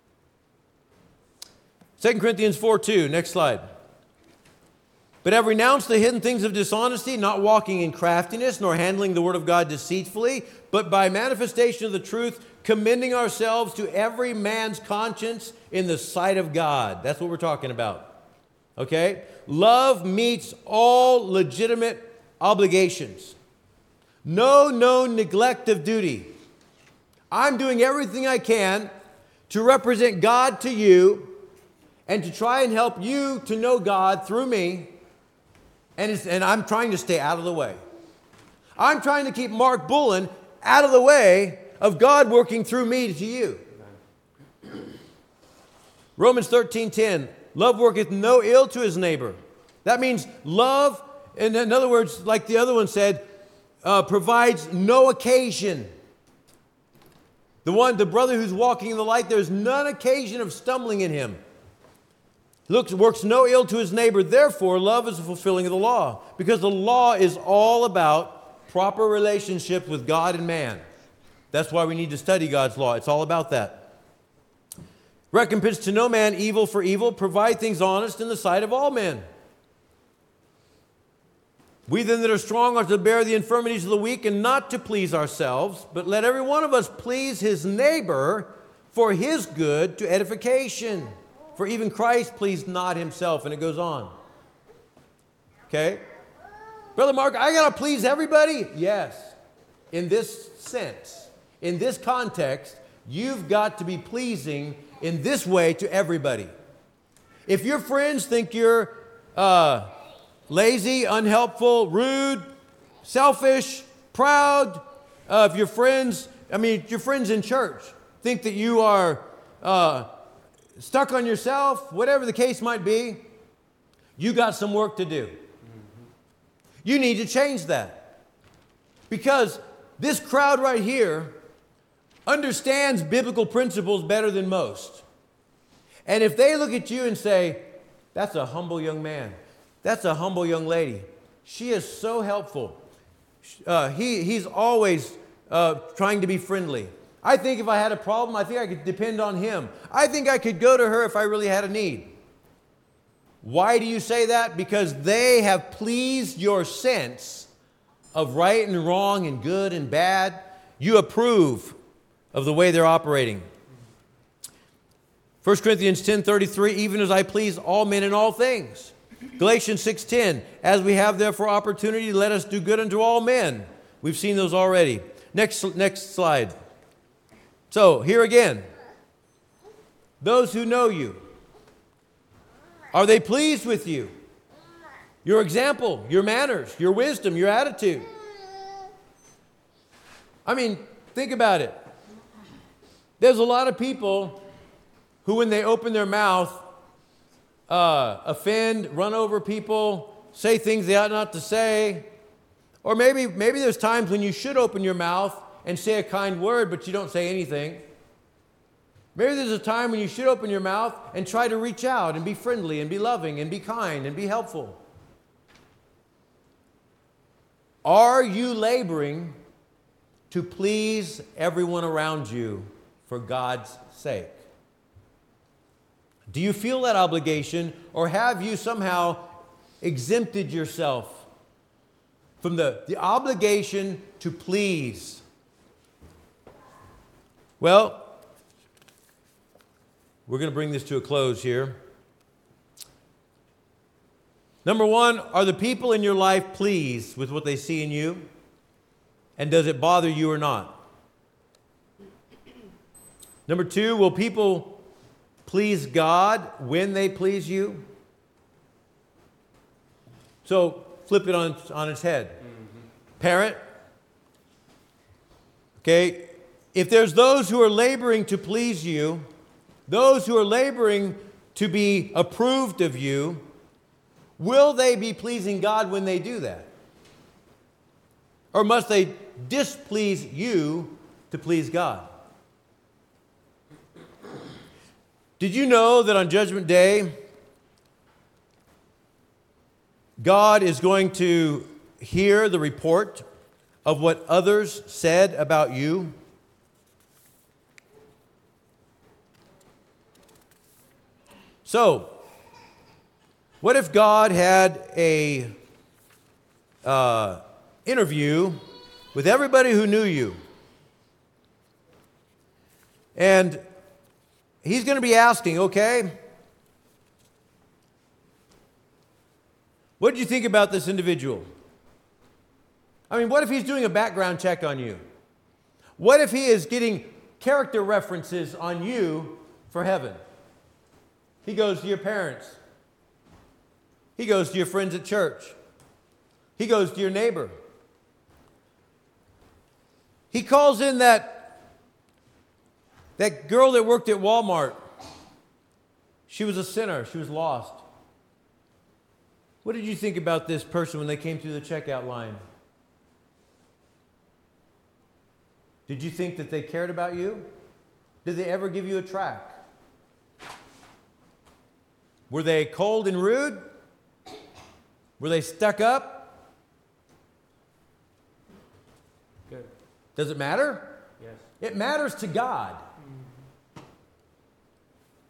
2 Corinthians 4:2, next slide. But have renounced the hidden things of dishonesty, not walking in craftiness, nor handling the word of God deceitfully, but by manifestation of the truth, commending ourselves to every man's conscience in the sight of God. That's what we're talking about. Okay? Love meets all legitimate obligations. No known neglect of duty. I'm doing everything I can to represent God to you and to try and help you to know God through me. And I'm trying to stay out of the way. I'm trying to keep Mark Bullen out of the way of God working through me to you. Romans 13:10, love worketh no ill to his neighbor. That means love, and in other words, like the other one said, provides no occasion. The brother who's walking in the light, there's none occasion of stumbling in him. Works no ill to his neighbor. Therefore, love is the fulfilling of the law. Because the law is all about proper relationship with God and man. That's why we need to study God's law. It's all about that. Recompense to no man evil for evil. Provide things honest in the sight of all men. We then that are strong are to bear the infirmities of the weak and not to please ourselves, but let every one of us please his neighbor for his good to edification. For even Christ pleased not himself. And it goes on. Okay? Brother Mark, I got to please everybody? Yes. In this sense, in this context, you've got to be pleasing in this way to everybody. If your friends think you're lazy, unhelpful, rude, selfish, proud, if your friends in church think that you are stuck on yourself, whatever the case might be, you got some work to do. You need to change that. Because this crowd right here understands biblical principles better than most. And if they look at you and say, that's a humble young man, that's a humble young lady, she is so helpful, he's always trying to be friendly. I think if I had a problem, I think I could depend on him. I think I could go to her if I really had a need. Why do you say that? Because they have pleased your sense of right and wrong and good and bad. You approve of the way they're operating. 1 Corinthians 10:33, even as I please all men in all things. Galatians 6:10, as we have therefore opportunity, let us do good unto all men. We've seen those already. Next slide. So here again, those who know you, are they pleased with you? Your example, your manners, your wisdom, your attitude. I mean, think about it. There's a lot of people who, when they open their mouth, offend, run over people, say things they ought not to say. Or maybe there's times when you should open your mouth and say a kind word, but you don't say anything. Maybe there's a time when you should open your mouth and try to reach out and be friendly and be loving and be kind and be helpful. Are you laboring to please everyone around you for God's sake? Do you feel that obligation, or have you somehow exempted yourself from the obligation to please? Well, we're going to bring this to a close here. Number one, are the people in your life pleased with what they see in you? And does it bother you or not? Number two, will people please God when they please you? So flip it on its head. Parent, okay, if there's those who are laboring to please you, those who are laboring to be approved of you, will they be pleasing God when they do that? Or must they displease you to please God? Did you know that on Judgment Day, God is going to hear the report of what others said about you? So, what if God had a interview with everybody who knew you? And he's going to be asking, okay, what did you think about this individual? I mean, what if he's doing a background check on you? What if he is getting character references on you for heaven? He goes to your parents. He goes to your friends at church. He goes to your neighbor. He calls in that girl that worked at Walmart. She was a sinner. She was lost. What did you think about this person when they came through the checkout line? Did you think that they cared about you? Did they ever give you a tract? Were they cold and rude? Were they stuck up? Good. Does it matter? Yes. It matters to God.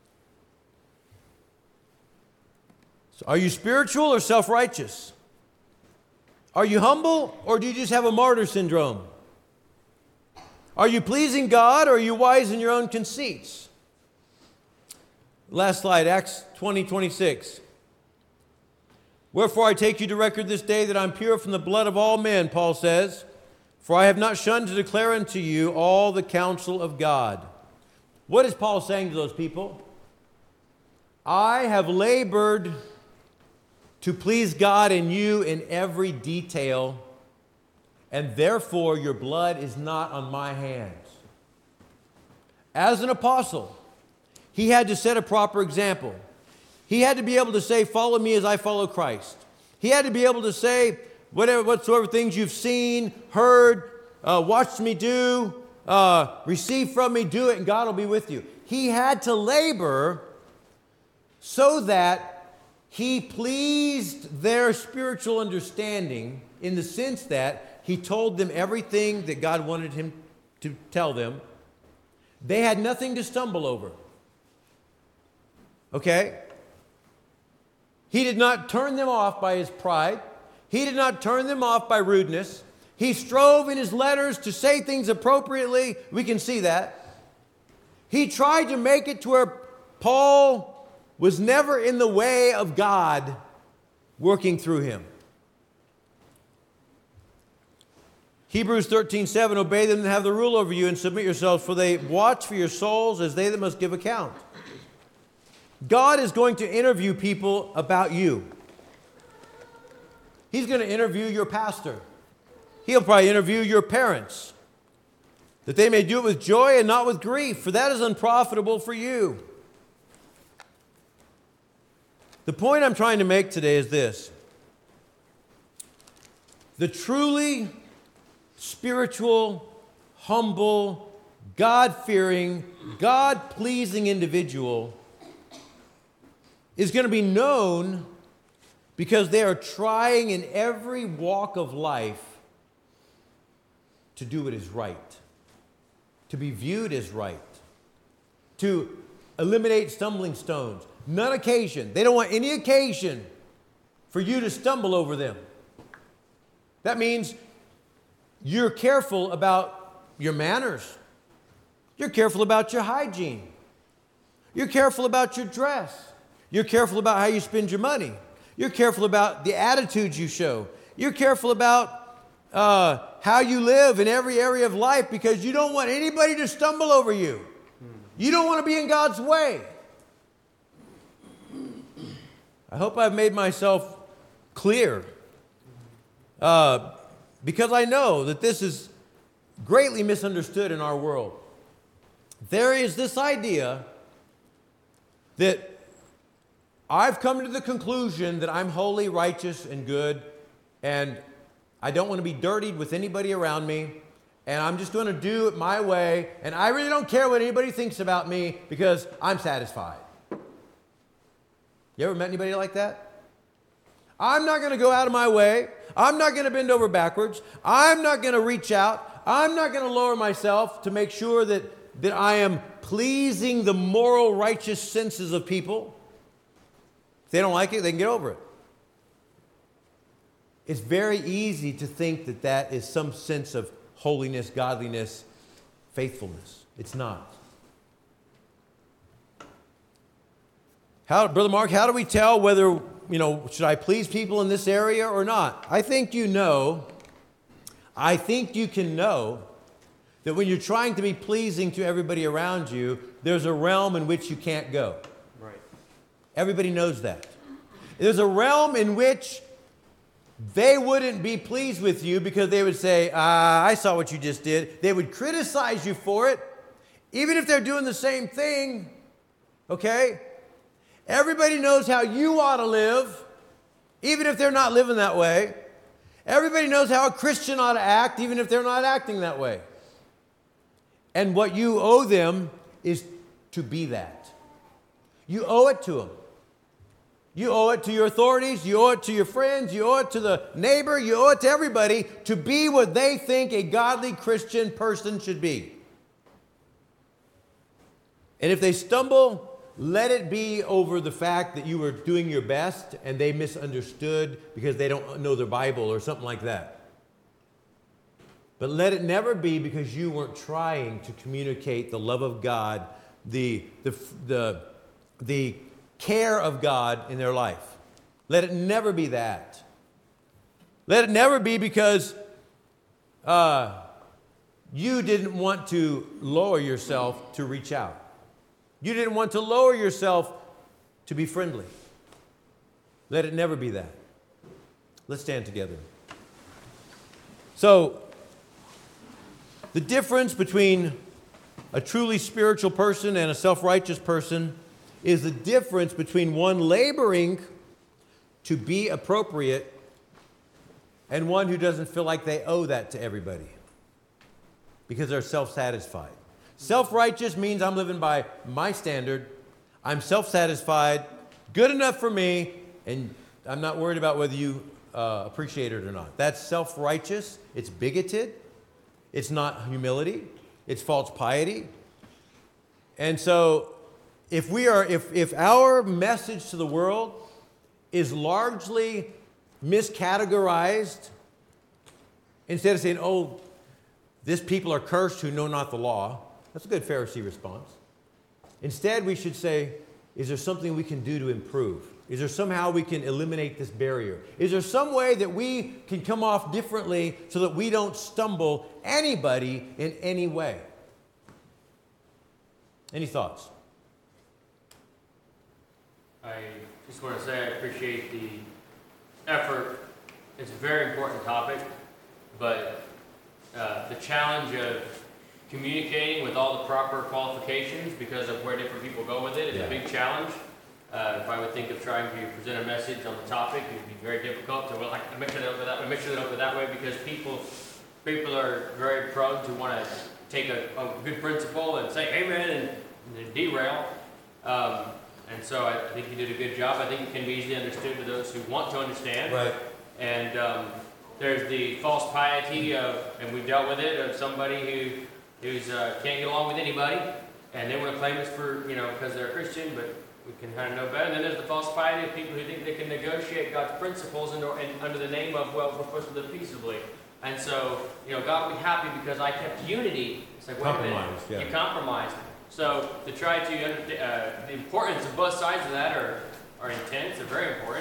So are you spiritual or self-righteous? Are you humble or do you just have a martyr syndrome? Are you pleasing God or are you wise in your own conceits? Last slide, Acts 20:26. Wherefore I take you to record this day that I'm pure from the blood of all men, Paul says, for I have not shunned to declare unto you all the counsel of God. What is Paul saying to those people? I have labored to please God in you in every detail, and therefore your blood is not on my hands. As an apostle, he had to set a proper example. He had to be able to say, follow me as I follow Christ. He had to be able to say, whatsoever things you've seen, heard, watched me do, receive from me, do it, and God will be with you. He had to labor so that he pleased their spiritual understanding in the sense that he told them everything that God wanted him to tell them. They had nothing to stumble over. Okay? He did not turn them off by his pride. He did not turn them off by rudeness. He strove in his letters to say things appropriately. We can see that. He tried to make it to where Paul was never in the way of God working through him. Hebrews 13:7, obey them that have the rule over you and submit yourselves, for they watch for your souls as they that must give account. God is going to interview people about you. He's going to interview your pastor. He'll probably interview your parents, that they may do it with joy and not with grief, for that is unprofitable for you. The point I'm trying to make today is this. The truly spiritual, humble, God-fearing, God-pleasing individual is going to be known because they are trying in every walk of life to do what is right, to be viewed as right, to eliminate stumbling stones. None occasion. They don't want any occasion for you to stumble over them. That means you're careful about your manners. You're careful about your hygiene. You're careful about your dress. You're careful about how you spend your money. You're careful about the attitudes you show. You're careful about how you live in every area of life because you don't want anybody to stumble over you. You don't want to be in God's way. I hope I've made myself clear because I know that this is greatly misunderstood in our world. There is this idea that I've come to the conclusion that I'm holy, righteous, and good, and I don't want to be dirtied with anybody around me, and I'm just going to do it my way, and I really don't care what anybody thinks about me because I'm satisfied. You ever met anybody like that? I'm not going to go out of my way. I'm not going to bend over backwards. I'm not going to reach out. I'm not going to lower myself to make sure that I am pleasing the moral, righteous senses of people. If they don't like it, they can get over it. It's very easy to think that that is some sense of holiness, godliness, faithfulness. It's not. Brother Mark, how do we tell whether, should I please people in this area or not? I think you can know that when you're trying to be pleasing to everybody around you, there's a realm in which you can't go. Right. Everybody knows that. There's a realm in which they wouldn't be pleased with you because they would say, I saw what you just did. They would criticize you for it, even if they're doing the same thing, okay? Everybody knows how you ought to live, even if they're not living that way. Everybody knows how a Christian ought to act, even if they're not acting that way. And what you owe them is to be that. You owe it to them. You owe it to your authorities. You owe it to your friends. You owe it to the neighbor. You owe it to everybody to be what they think a godly Christian person should be. And if they stumble, let it be over the fact that you were doing your best and they misunderstood because they don't know their Bible or something like that. But let it never be because you weren't trying to communicate the love of God, the care of God in their life. Let it never be that. Let it never be because you didn't want to lower yourself to reach out. You didn't want to lower yourself to be friendly. Let it never be that. Let's stand together. So, the difference between a truly spiritual person and a self-righteous person is the difference between one laboring to be appropriate and one who doesn't feel like they owe that to everybody because they're self-satisfied. Self-righteous means I'm living by my standard. I'm self-satisfied, good enough for me, and I'm not worried about whether you appreciate it or not. That's self-righteous. It's bigoted. It's not humility. It's false piety. And so if our message to the world is largely miscategorized, instead of saying, oh, this people are cursed who know not the law, that's a good Pharisee response. Instead, we should say, is there something we can do to improve? Is there somehow we can eliminate this barrier? Is there some way that we can come off differently so that we don't stumble anybody in any way? Any thoughts? I just want to say I appreciate the effort. It's a very important topic, but the challenge of communicating with all the proper qualifications because of where different people go with it is a big challenge. If I would think of trying to present a message on the topic, it would be very difficult to mix it up that way because people are very prone to want to take a good principle and say amen and derail. And so I think you did a good job. I think it can be easily understood to those who want to understand. Right. And there's the false piety of, and we've dealt with it, of somebody who's can't get along with anybody, and they want to claim it's for, because they're a Christian, but we can kind of know better. And then there's the false piety of people who think they can negotiate God's principles and under the name of, well, we're supposed to live peaceably. And so, God will be happy because I kept unity. It's like, wait a minute, you compromised. So to try to the importance of both sides of that are intense. They're very important.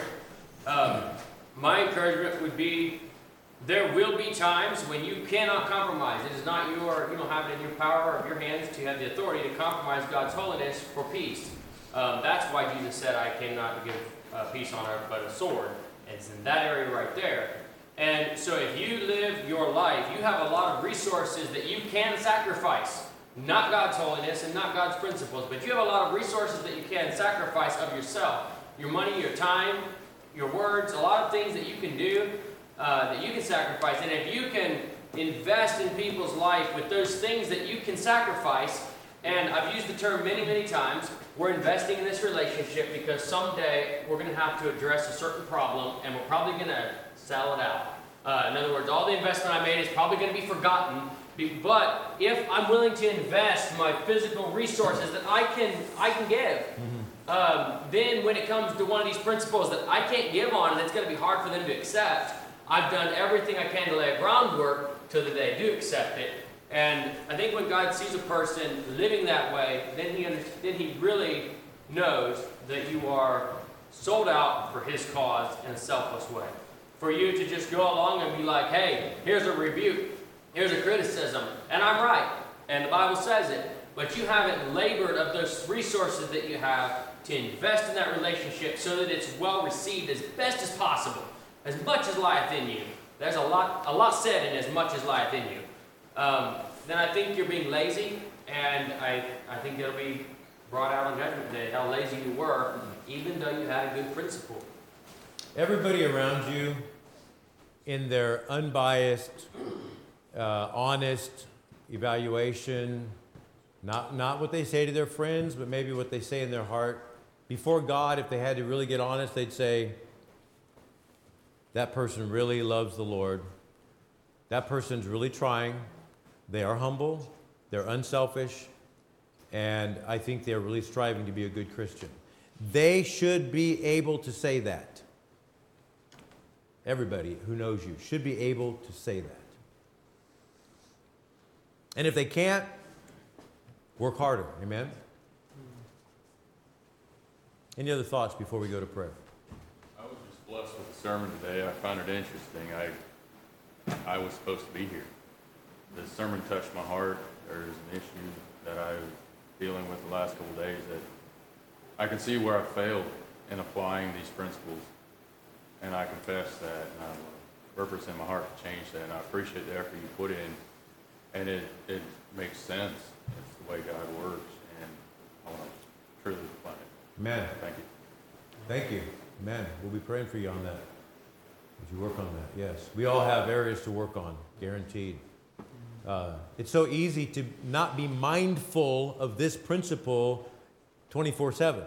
My encouragement would be there will be times when you cannot compromise. It is not you don't have it in your power of your hands to have the authority to compromise God's holiness for peace. That's why Jesus said, I came not to give peace on earth but a sword. It's in that area right there. And so if you live your life, you have a lot of resources that you can sacrifice. Not God's holiness and not God's principles, but you have a lot of resources that you can sacrifice of yourself. Your money, your time, your words, a lot of things that you can do that you can sacrifice. And if you can invest in people's life with those things that you can sacrifice, and I've used the term many, many times, we're investing in this relationship because someday we're going to have to address a certain problem and we're probably going to sell it out. In other words, all the investment I made is probably going to be forgotten. But if I'm willing to invest my physical resources that I can give, then when it comes to one of these principles that I can't give on and it's going to be hard for them to accept, I've done everything I can to lay a groundwork so that they do accept it. And I think when God sees a person living that way, then he really knows that you are sold out for His cause in a selfless way. For you to just go along and be like, hey, here's a rebuke. Here's a criticism, and I'm right, and the Bible says it, but you haven't labored of those resources that you have to invest in that relationship so that it's well received as best as possible, as much as lieth in you. There's a lot said in as much as lieth in you. Then I think you're being lazy, and I think it'll be brought out on Judgment Day how lazy you were, even though you had a good principle. Everybody around you, in their unbiased, honest evaluation, not what they say to their friends, but maybe what they say in their heart. Before God, if they had to really get honest, they'd say, that person really loves the Lord. That person's really trying. They are humble. They're unselfish. And I think they're really striving to be a good Christian. They should be able to say that. Everybody who knows you should be able to say that. And if they can't, work harder. Amen? Any other thoughts before we go to prayer? I was just blessed with the sermon today. I found it interesting. I was supposed to be here. The sermon touched my heart. There's an issue that I was dealing with the last couple of days that I can see where I failed in applying these principles. And I confess that, and I have a purpose in my heart to change that. And I appreciate the effort you put in. And it makes sense. It's the way God works. And I want to truly apply it. Amen. Thank you. Thank you. Amen. We'll be praying for you on that. Would you work on that? Yes. We all have areas to work on, guaranteed. It's so easy to not be mindful of this principle 24/7.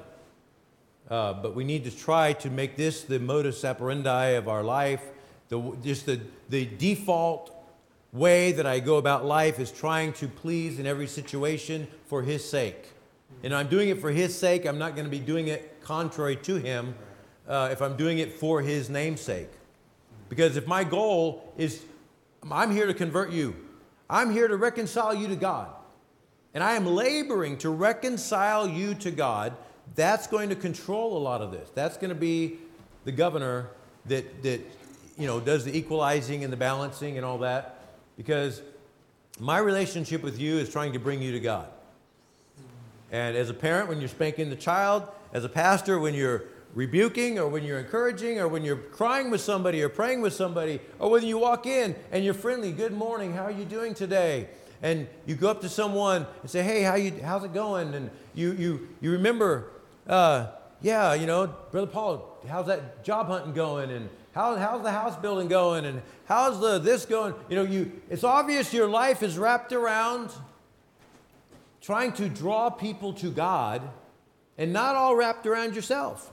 But we need to try to make this the modus operandi of our life. The default way that I go about life is trying to please in every situation for His sake. And I'm doing it for His sake. I'm not going to be doing it contrary to Him if I'm doing it for His name's sake. Because if my goal is, I'm here to convert you. I'm here to reconcile you to God. And I am laboring to reconcile you to God. That's going to control a lot of this. That's going to be the governor that does the equalizing and the balancing and all that. Because my relationship with you is trying to bring you to God. And as a parent, when you're spanking the child, as a pastor, when you're rebuking or when you're encouraging or when you're crying with somebody or praying with somebody, or when you walk in and you're friendly, good morning, how are you doing today? And you go up to someone and say, hey, how's it going? And you remember, Brother Paul, how's that job hunting going? And how's the house building going? And how's this going? It's obvious your life is wrapped around trying to draw people to God and not all wrapped around yourself.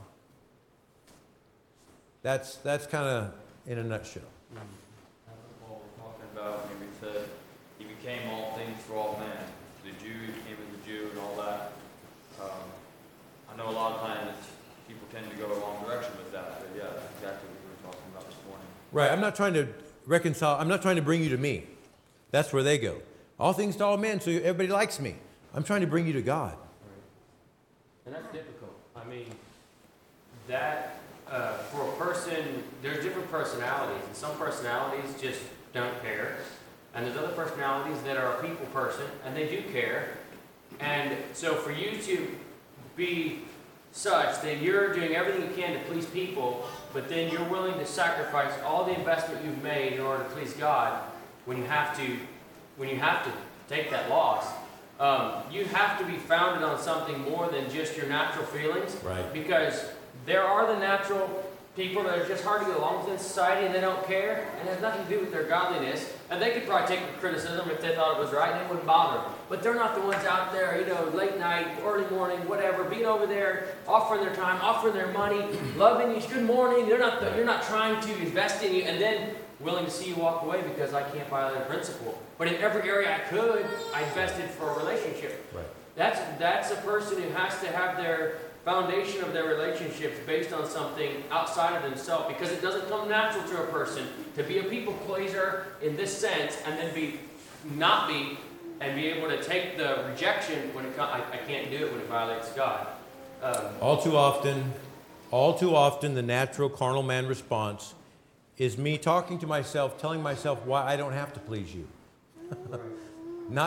That's kind of in a nutshell. What we're talking about when we said He became all things for all men. The Jew, He became as a Jew and all that. I know a lot of times people tend to go a wrong direction with that, but yeah, that's exactly what we were talking about this morning. Right, I'm not trying to reconcile, I'm not trying to bring you to me. That's where they go. All things to all men, so everybody likes me. I'm trying to bring you to God. Right. And that's difficult. I mean, that for a person, there's different personalities, and some personalities just don't care, and there's other personalities that are a people person, and they do care. And so for you to be such that you're doing everything you can to please people, but then you're willing to sacrifice all the investment you've made in order to please God, when you have to take that loss, you have to be founded on something more than just your natural feelings. Right. Because there are the natural people that are just hard to get along with in society and they don't care, and it has nothing to do with their godliness. And they could probably take the criticism if they thought it was right and it wouldn't bother them. But they're not the ones out there, late night, early morning, whatever, being over there, offering their time, offering their money, loving you, good morning. You're not trying to invest in you and then willing to see you walk away because I can't violate a principle. But in every area I could, I invested for a relationship. Right. That's a person who has to have their foundation of their relationships based on something outside of themselves, because it doesn't come natural to a person to be a people pleaser in this sense and then not be able to take the rejection when I can't do it when it violates God. All too often, the natural carnal man response is me talking to myself, telling myself why I don't have to please you.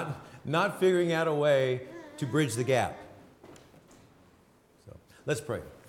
Not figuring out a way to bridge the gap. So let's pray.